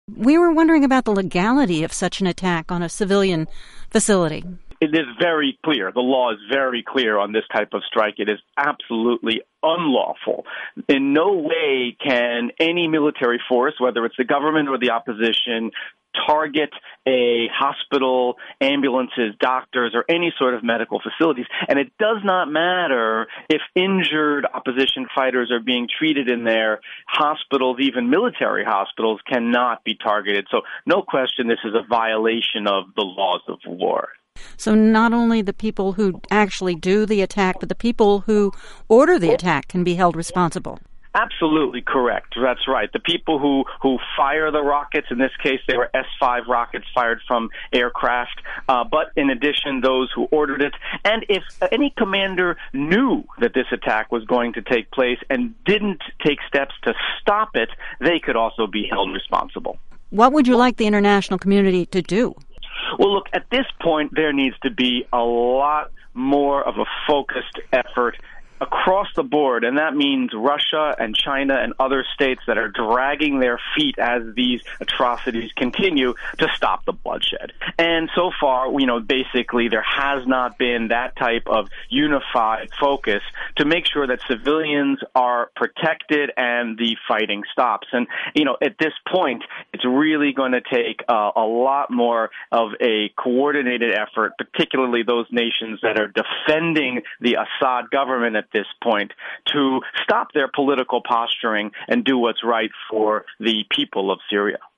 We were wondering about the legality of such an attack on a civilian facility. It is very clear. The law is very clear on this type of strike. It is absolutely unlawful. In no way can any military force, whether it's the government or the opposition, target a hospital, ambulances, doctors, or any sort of medical facilities. And it does not matter if injured opposition fighters are being treated in there. Hospitals, even military hospitals, cannot be targeted. So no question this is a violation of the laws of war. So not only the people who actually do the attack, but the people who order the attack can be held responsible. Absolutely correct. That's right. The people who fire the rockets, in this case, they were S-5 rockets fired from aircraft, but in addition, those who ordered it. And if any commander knew that this attack was going to take place and didn't take steps to stop it, they could also be held responsible. What would you like the international community to do? Well, look, at this point, there needs to be a lot more of a focused effort across the board, and that means Russia and China and other states that are dragging their feet as these atrocities continue to stop the bloodshed. And so far, basically there has not been that type of unified focus to make sure that civilians are protected and the fighting stops. And, at this point, it's really going to take a lot more of a coordinated effort, particularly those nations that are defending the Assad government at this point, to stop their political posturing and do what's right for the people of Syria.